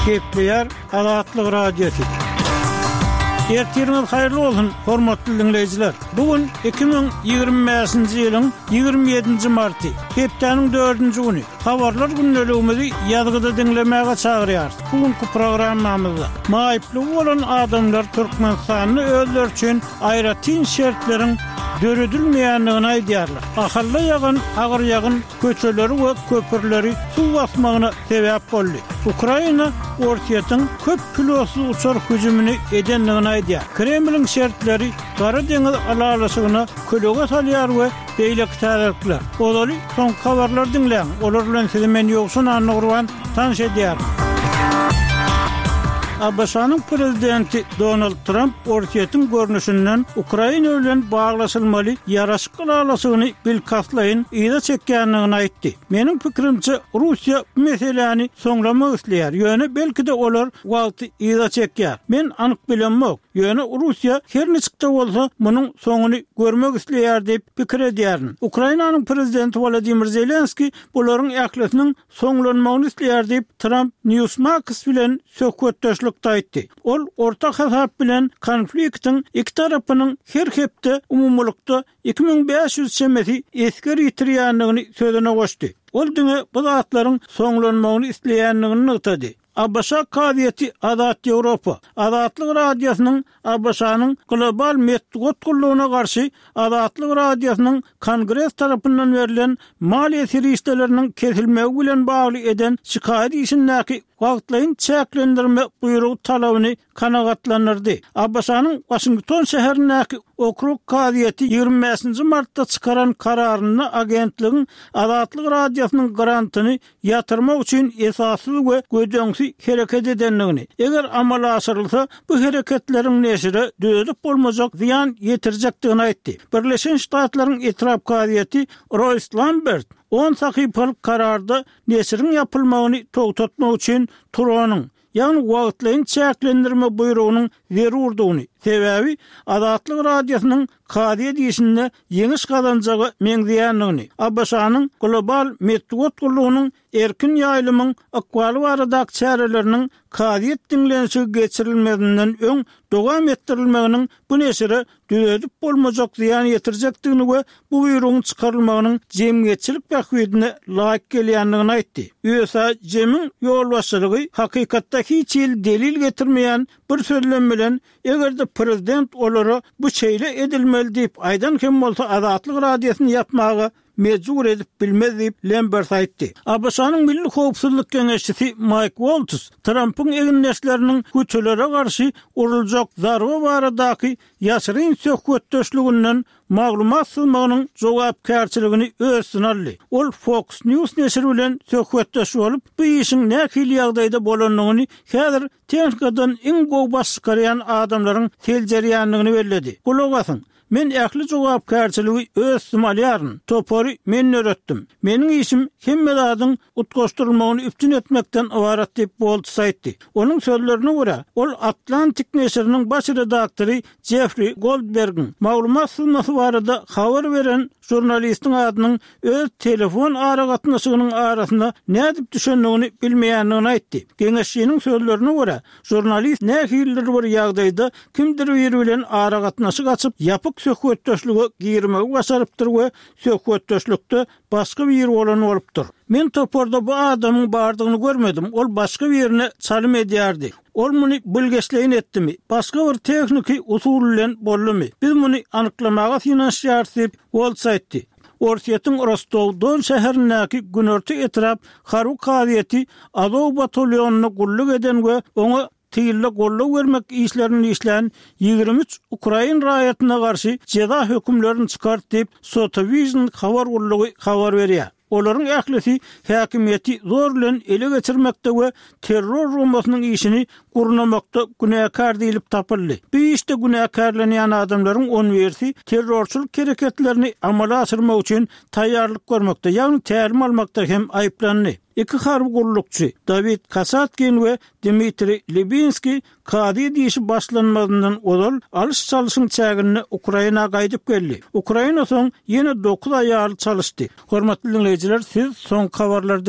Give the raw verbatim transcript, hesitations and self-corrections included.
Kepler Azatlyk Radiosu. Ertiriniz hayırlı olsun, hormatly dinleyijiler. Bugün iki bin ýygrimi beşinji ýylyň ýygrimi ýedinji marty, hepdeniň dördünji güni. Habarlar günneligimizi ýazgyda dinlemäge çagyrýar. Bugünkü programmamyzda maýyply bolan adamlar Türkmenistanyny özleri üçin aýratyn şertleriň döredilmeýändigini aýdýarlar. Ahalla ýagan, agyr ýagan köçeleri we köpürleri suw basmagyna sebäp boldy. Ukraina ortaýatyň köp kilosy uçar hüjümini edenligini aýdýar. Kremliň şertleri Gara deňiz alalasygyna kölege salýar we beýle täzekler. Olary soň habarlar dinleň. Olar bilen sizi men ýoksun anlagyrwan tanış edýär. Abaşanyň prezidenti Donald Trump ortaýatyň görnüşinden Ukraina bilen baglaşylmaly ýaraşyk alalasygyny bilkaslaýyn ýa-da çekýändigini aýtdy. Meniň pikirimçe Russiýa bu meseleni soňlamak isleýär. Ýöne belki de olar wagty ýa-da çekýär. Men anyk bilenmek. Ýöne Russiýa her niçikde bolsa munyň soňuny görmek isleýär diýip pikir edýärin. Ukrainanyň prezidenti Volodymyr Zelenski bularyň ählisiniň soňlanmagyny isleýär diýip Trump Newsmax bilen söhbetdeşlik taýtdy. Ol ortak hasap bilen konfliktiň iki tarapynyň her hepde umumlukda iki bin beş ýüz çemesi esker ýitirýändigini sözüne goşdy. Ol diňe bu zatlaryň soňlanmagyny isleýändigini ýetdi. Abaşa kadiyeti Azat Ýewropa. Azatlyk radiosynyň Abaşanyň global medeniýet gullugyna garşy Azatlyk radiosynyň Kongres tarapyndan berilen maliýe serişleriniň kesilmegi bilen bagly eden şikaýet işindäki wagtlaryň çäklendirme buýrugy talabyny kanagatlandyrdy. Abaşanyň Washington şäherindäki okrug kadiyeti ýygrimi beşinji martda çykaran kararyny agentligiň Azatlyk radiosynyň grantyny ýatyrmak üçin esasly we gödöňsi hereket edenligini. Eger amala aşyrylsa bu hereketleriň neşire dödüp bolmajak ziyan ýetirjekdigini aýtdy. Birleşen Ştatlaryň etrap kadiyeti Royce Lambert on sahypalyk kararda neşiriň ýapylmagyny togtatmak üçin Turanyň ýani wagtlaryň çäklendirme buýrugynyň zerurdygyny sebäbi Azatlyk radiosynyň kadiýet işinde ýeňiş kazanjagy meňzeýändigini, Abaşanyň global medeniýet gullugynyň erkin ýaýlymyň akwaly baradaky çäreleriniň kadiýet dinlenişi geçirilmedinden öň dowam etdirilmeginiň bu neşire döredip bolmajak ziyan ýetirjekdigini we bu buýrugyň çykarylmagynyň jemgyýetçilik bähwidine laýyk gelýändigini aýtdy. U S A jemiň ýolbaşçylygy hakykatda hiç ýyl delil getirmeýän bir sözlem bilen egerde prezident olary bu şeýle edilmeli diýip aýdan kim bolsa Azatlyk radiosyny ýapmagy mecbur edip bilmez diýip Lambert aýtdy. Abaşanyň Milli Howpsuzlyk Geňeşçisi Mike Waltz Trumpyň eginleşleriniň güçlere garşy uruljak zarba baradaky ýaşyryn söhbetdeşliginden maglumat sızmagynyň jogapkärçiligini özüne aldy. Ol Fox News neşri bilen söhbetdeş bolup bu işin nähili ýagdaýda bolanlygyny häzir tehnikadan iň gowy baş çykarýan adamlaryň teljerýändigini bellädi. Gulagasyn men ähli jogapkärçiligi özüm alýaryn. Topory men öretdim. Meniň işim hemmedadyň utgaşdyrylmagyny üptün etmekden ibaret diýip Waltz aýtdy. Onuň sözlerine görä, ol Atlantic neşriniň baş redaktory Jeffrey Goldberg'iň maglumat sızmasy barada habar beren jurnalistiň adynyň öz telefon aragatnaşygynyň arasynda nädip düşendigini bilmeýändigini aýtdy. Geňeşçiniň sözlerine görä, jurnalist nähildir bir ýagdaýda kimdir biri bilen aragatnaşyk açyp ýapyk söhbetdeşlige girmegi basarypdyr we söhbetdeşlikde başga bir bolan bolupdyr. Men toporda bu adamyň bardygyny görmedim. Ol başga bir ýerine çalym edýärdi. Ol muny bilgeçleýin etdimi? Başga bir tekniki usul bilen boldymy? Biz muny anyklamaga finansiýar diýip Waltz aýtdy. Ortaýatyň Rostov-Don şäherindäki Günörtü etrap Haruk kadiyeti Azov batalyonuny gulluk eden we oňa tygylly golluk bermek işlerini işlän ýygrimi üç Ukrain raýatyna garşy jeda hökümlerini çykart diýip Sotovision habar gullugy habar berýär. Olaryň ählisi häkimiýeti zor bilen ele geçirmekde we terror rumasynyň işini gurnamakda günäkar diýilip tapyldy. Bu işte günäkarlanýan adamlaryň on bersi terrorçylyk hereketlerini amala aşyrmak üçin taýýarlyk görmekde, ýagny tälim almakda hem aýplandy. İki harbi gullukçu David Kasatkin we Dmitri Libinski kadi dişi başlanmadan olal alış çalışın çägini Ukraina gaýdyp geldi. Ukraina soň ýene dokuz aýal çalışdy. Hormatly dinleýijiler, siz soň habarlary